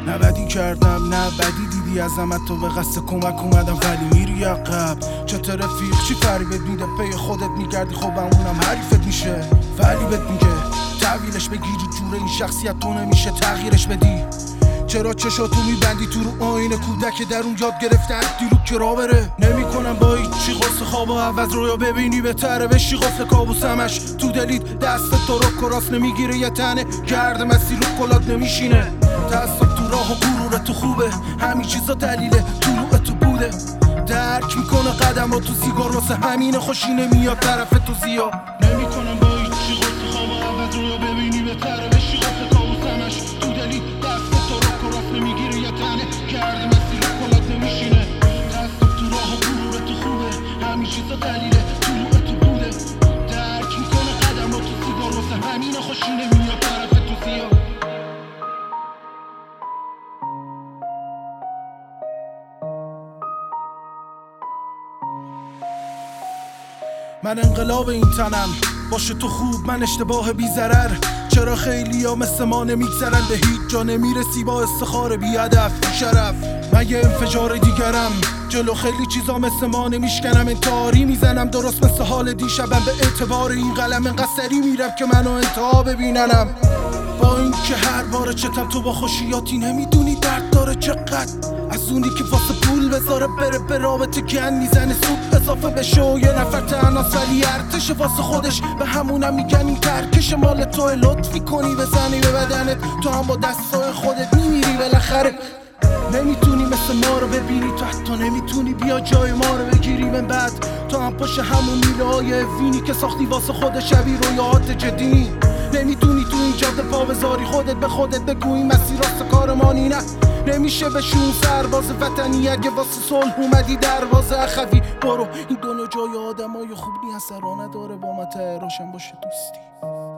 نه بدی کردم نه بدی دیدی ازم، تو به قصد کمک اومدم ولی میری عقب. چه رفیق چی فریبت میده پی خودت میگردی، خب اونم حریفت میشه ولی بهت میگه تحویلش بگیری، جور این شخصیت تو نمیشه تغییرش بدی. چرا چشاتو میبندی تو رو آینه کودک درون یاد گرفته عدی رو که را بره. نمیکنم با هیچی قصه خواب و عوض رویا ببینی بهتره بشی قفل کابوس همش تو دلید. دست تو رو کراس نمیگیره یه تنه گرد مسیر رو کلات نمیشینه. تعصب تو راه و غرور تو خوبه، همین چیزا دلیله طلوع تو بوده. درک میکنه قدم و تو سیگار واسه همینه خوشی نمیاد طرف تو زیاد. نمیکنم با هیچی قصه خواب و عوض رویا ببینی بهتره بشی قفل کابوس همش تو دلید. دست تو رو کراس نمیگیره یه تنه گرد مسیر رو کلات نمیشینه. تعصب تو راه و غرور تو خوبه، همین چیزا دلیله طلوع تو بوده. درک میکنه قدم و تو سیگار واسه همینه خوشی نمیاد طرف تو زیاد. من انقلاب این تنم باشه تو خوب، من اشتباه بی ضرر. چرا خیلی ها مثل ما نمیگذرن، به هیچ جا نمیرسی با استخار بی هدف شرف. من یه انفجار دیگرم جلو خیلی چیزا مثل ما نمیشکنم، انتحاری میزنم درست مثل حال دیشبم. به اعتبار این قلم انقدر سری میرم که منو انتها ببیننم. با این که هر بار چتم تو با خوشیاتی نمیدونی درد داره چقدر. از اونی که واسه پول بذاره بره به رابطه گن میزنه سود اضافه بشه و یه نفر تناس ولی ارتش واسه خودش. به همونم میگن این ترکش مال تو، لطفی کنی بزنی به بدنت تو هم با دستای خودت میمیری بالاخره. نمیتونی مثل ما رو ببینی، تو حتی نمیتونی بیا جای ما رو بگیری. من بعد تو هم پشت همون میله های وینی که ساختی واسه خود شبیه رویات جدی. نمیتونی تو این جاده پا بذاری، خودت به خودت بگو این مسیر راست کارمانی نه. نمیشه بشون سرباز وطنی اگه واسه صلح اومدی دروازه اخوی. برو این دنیا جای آدمای خوب نی، اثرا نداره با من ته روشن باشه دوستی.